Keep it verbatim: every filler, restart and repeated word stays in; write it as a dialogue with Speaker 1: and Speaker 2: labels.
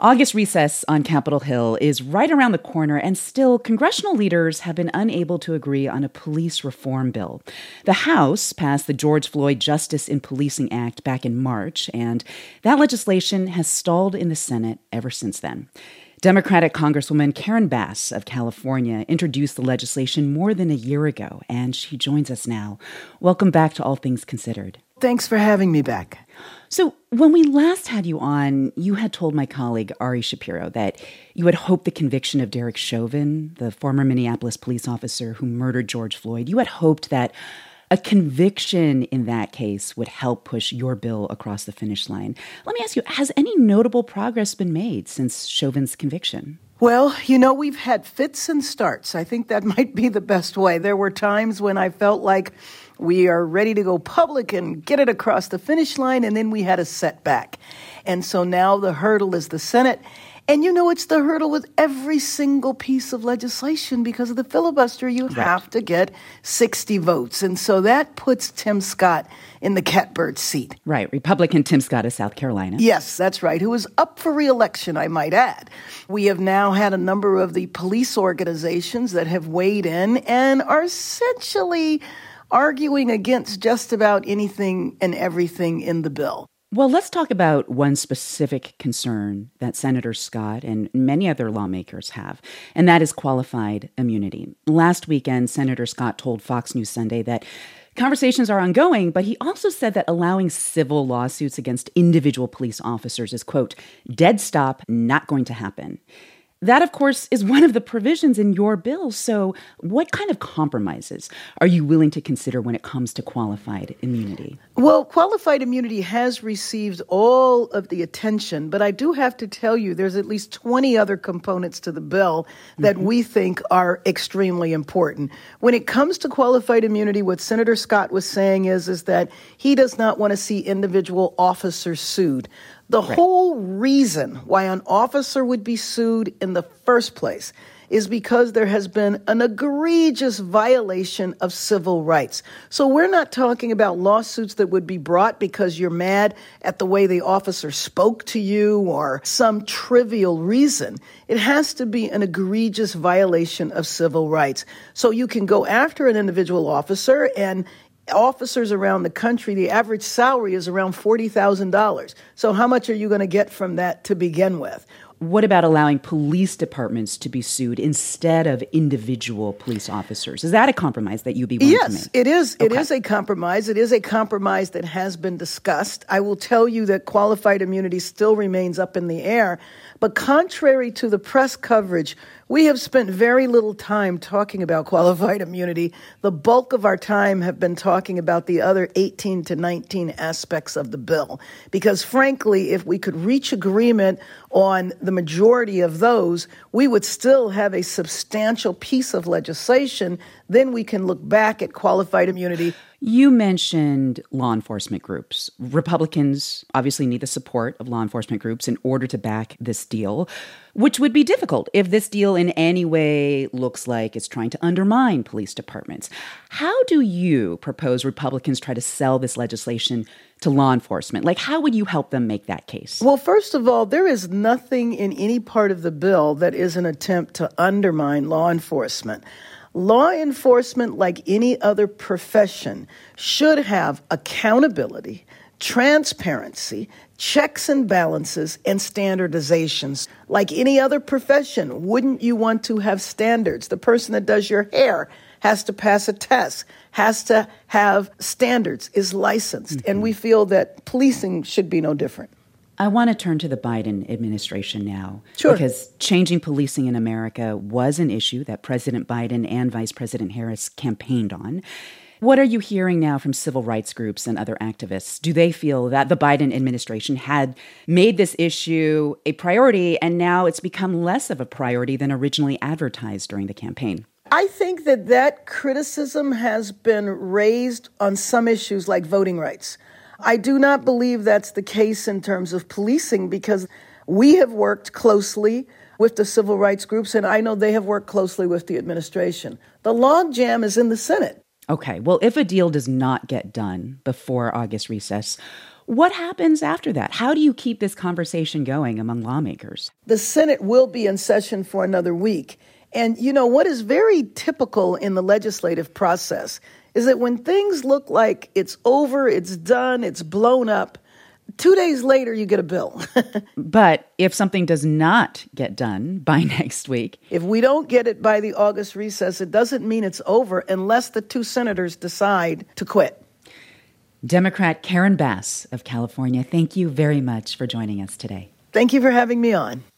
Speaker 1: August recess on Capitol Hill is right around the corner, and still, congressional leaders have been unable to agree on a police reform bill. The House passed the George Floyd Justice in Policing Act back in March, and that legislation has stalled in the Senate ever since then. Democratic Congresswoman Karen Bass of California introduced the legislation more than a year ago, and she joins us now. Welcome back to All Things Considered.
Speaker 2: Thanks for having me back.
Speaker 1: So when we last had you on, you had told my colleague Ari Shapiro that you had hoped the conviction of Derek Chauvin, the former Minneapolis police officer who murdered George Floyd, you had hoped that a conviction in that case would help push your bill across the finish line. Let me ask you, has any notable progress been made since Chauvin's conviction?
Speaker 2: Well, you know, we've had fits and starts. I think that might be the best way. There were times when I felt like we are ready to go public and get it across the finish line, and then we had a setback. And so now the hurdle is the Senate. And you know, it's the hurdle with every single piece of legislation because of the filibuster. You
Speaker 1: right.
Speaker 2: have to get sixty votes. And so that puts Tim Scott in the catbird seat.
Speaker 1: Right. Republican Tim Scott of South Carolina.
Speaker 2: Yes, that's right. Who is up for re-election, I might add. We have now had a number of the police organizations that have weighed in and are essentially arguing against just about anything and everything in the bill.
Speaker 1: Well, let's talk about one specific concern that Senator Scott and many other lawmakers have, and that is qualified immunity. Last weekend, Senator Scott told Fox News Sunday that conversations are ongoing, but he also said that allowing civil lawsuits against individual police officers is, quote, dead stop, not going to happen. That, of course, is one of the provisions in your bill. So what kind of compromises are you willing to consider when it comes to qualified immunity?
Speaker 2: Well, qualified immunity has received all of the attention, but I do have to tell you there's at least twenty other components to the bill that mm-hmm. we think are extremely important. When it comes to qualified immunity, what Senator Scott was saying is, is that he does not want to see individual officers sued. The
Speaker 1: right.
Speaker 2: whole reason why an officer would be sued in the first place is because there has been an egregious violation of civil rights. So we're not talking about lawsuits that would be brought because you're mad at the way the officer spoke to you or some trivial reason. It has to be an egregious violation of civil rights. So you can go after an individual officer, and officers around the country, the average salary is around forty thousand dollars. So how much are you going to get from that to begin with?
Speaker 1: What about allowing police departments to be sued instead of individual police officers? Is that a compromise that you'd be willing
Speaker 2: yes,
Speaker 1: to make?
Speaker 2: Yes, it is.
Speaker 1: Okay.
Speaker 2: It is a compromise. It is a compromise that has been discussed. I will tell you that qualified immunity still remains up in the air. But contrary to the press coverage, we have spent very little time talking about qualified immunity. The bulk of our time have been talking about the other eighteen to nineteen aspects of the bill. Because frankly, if we could reach agreement on the majority of those, we would still have a substantial piece of legislation. Then we can look back at qualified immunity.
Speaker 1: You mentioned law enforcement groups. Republicans obviously need the support of law enforcement groups in order to back this deal, which would be difficult if this deal in any way looks like it's trying to undermine police departments. How do you propose Republicans try to sell this legislation to law enforcement? Like, how would you help them make that case?
Speaker 2: Well, first of all, there is nothing in any part of the bill that is an attempt to undermine law enforcement. Law enforcement, like any other profession, should have accountability, transparency, checks and balances, and standardizations. Like any other profession, wouldn't you want to have standards? The person that does your hair has to pass a test, has to have standards, is licensed. Mm-hmm. And we feel that policing should be no different.
Speaker 1: I want to turn to the Biden administration now.
Speaker 2: Sure.
Speaker 1: Because changing policing in America was an issue that President Biden and Vice President Harris campaigned on. What are you hearing now from civil rights groups and other activists? Do they feel that the Biden administration had made this issue a priority and now it's become less of a priority than originally advertised during the campaign?
Speaker 2: I think that that criticism has been raised on some issues like voting rights. I do not believe that's the case in terms of policing because we have worked closely with the civil rights groups, and I know they have worked closely with the administration. The logjam is in the Senate.
Speaker 1: Okay, well, if a deal does not get done before August recess, What happens after that? How do you keep this conversation going among lawmakers?
Speaker 2: The Senate will be in session for another week. And, you know, what is very typical in the legislative process is that when things look like it's over, it's done, it's blown up, two days later, you get a bill.
Speaker 1: But if something does not get done by next week,
Speaker 2: if we don't get it by the August recess, it doesn't mean it's over unless the two senators decide to quit.
Speaker 1: Democrat Karen Bass of California, thank you very much for joining us today.
Speaker 2: Thank you for having me on.